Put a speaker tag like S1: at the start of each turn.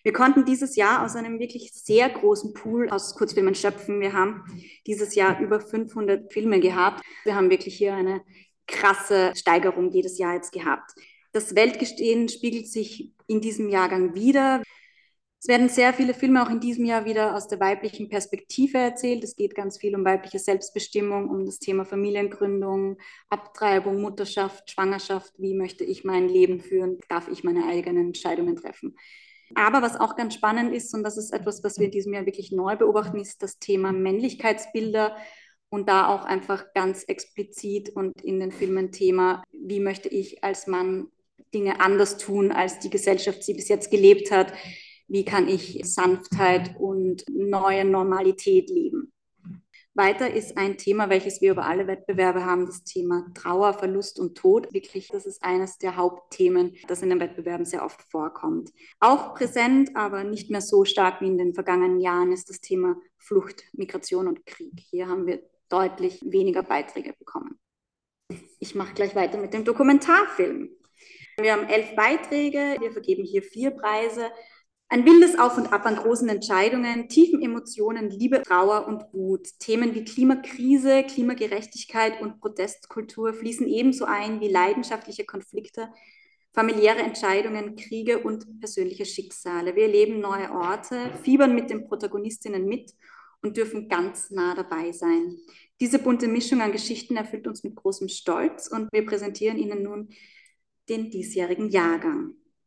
S1: Wir konnten dieses Jahr aus einem wirklich sehr großen Pool aus Kurzfilmen schöpfen. Wir haben dieses Jahr über 500 Filme gehabt. Wir haben wirklich hier eine krasse Steigerung jedes Jahr jetzt gehabt. Das Weltgeschehen spiegelt sich in diesem Jahrgang wieder. Es werden sehr viele Filme auch in diesem Jahr wieder aus der weiblichen Perspektive erzählt. Es geht ganz viel um weibliche Selbstbestimmung, um das Thema Familiengründung, Abtreibung, Mutterschaft, Schwangerschaft. Wie möchte ich mein Leben führen? Darf ich meine eigenen Entscheidungen treffen? Aber was auch ganz spannend ist, und das ist etwas, was wir in diesem Jahr wirklich neu beobachten, ist das Thema Männlichkeitsbilder und da auch einfach ganz explizit und in den Filmen Thema, wie möchte ich als Mann Dinge anders tun, als die Gesellschaft sie bis jetzt gelebt hat? Wie kann ich Sanftheit und neue Normalität leben? Weiter ist ein Thema, welches wir über alle Wettbewerbe haben, das Thema Trauer, Verlust und Tod. Wirklich, das ist eines der Hauptthemen, das in den Wettbewerben sehr oft vorkommt. Auch präsent, aber nicht mehr so stark wie in den vergangenen Jahren, ist das Thema Flucht, Migration und Krieg. Hier haben wir deutlich weniger Beiträge bekommen. Ich mache gleich weiter mit dem Dokumentarfilm. Wir haben 11 Beiträge, wir vergeben hier 4 Preise. Ein wildes Auf und Ab an großen Entscheidungen, tiefen Emotionen, Liebe, Trauer und Wut. Themen wie Klimakrise, Klimagerechtigkeit und Protestkultur fließen ebenso ein wie leidenschaftliche Konflikte, familiäre Entscheidungen, Kriege und persönliche Schicksale. Wir erleben neue Orte, fiebern mit den Protagonistinnen mit und dürfen ganz nah dabei sein. Diese bunte Mischung an Geschichten erfüllt uns mit großem Stolz und wir präsentieren Ihnen nun den diesjährigen Jahrgang.